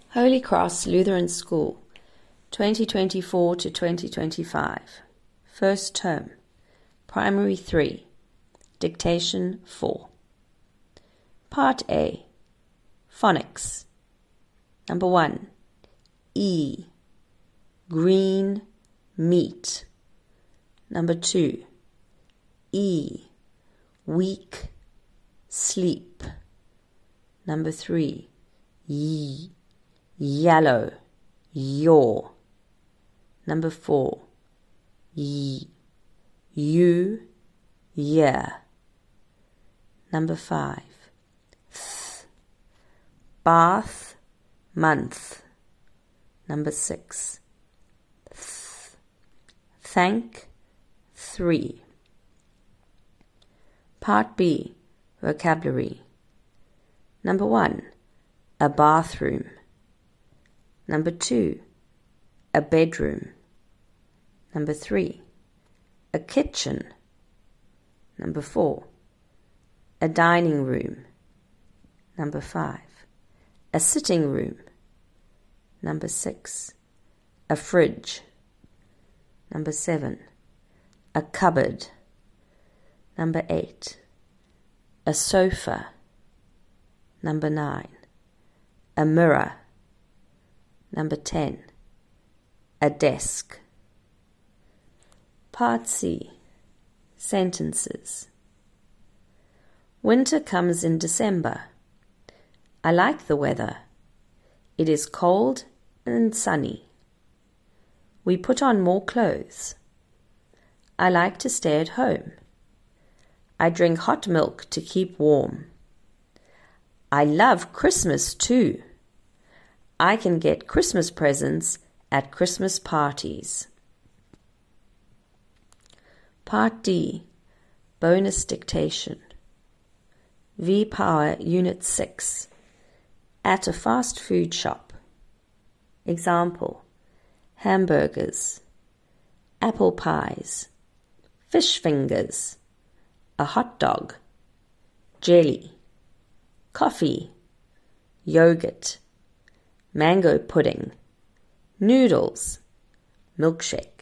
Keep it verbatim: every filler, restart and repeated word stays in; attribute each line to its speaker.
Speaker 1: Holy Cross Lutheran School, twenty twenty-four to twenty twenty-five. First term, Primary three, Dictation four. Part A, Phonics. Number one, E, green meat. Number two, E, weak sleep. Number three, Y, yellow, yaw. Number four, Y, you, yeah. Number five, Th, bath, month. Number six, Th, thank, three. Part B, Vocabulary. Number one, a bathroom. Number two, a bedroom. Number three, a kitchen. Number four, a dining room. Number five, a sitting room. Number six, a fridge. Number seven, a cupboard. Number eight, a sofa. Number nine, a mirror. Number ten, a desk. Part C, Sentences. Winter comes in December. I like the weather. It is cold and sunny. We put on more clothes. I like to stay at home. I drink hot milk to keep warm. I love Christmas too. I can get Christmas presents at Christmas parties. Part D, Bonus Dictation. V-Power Unit six. At a fast food shop. Example, hamburgers, apple pies, fish fingers, a hot dog, jelly, coffee, yogurt, mango pudding, noodles, milkshake.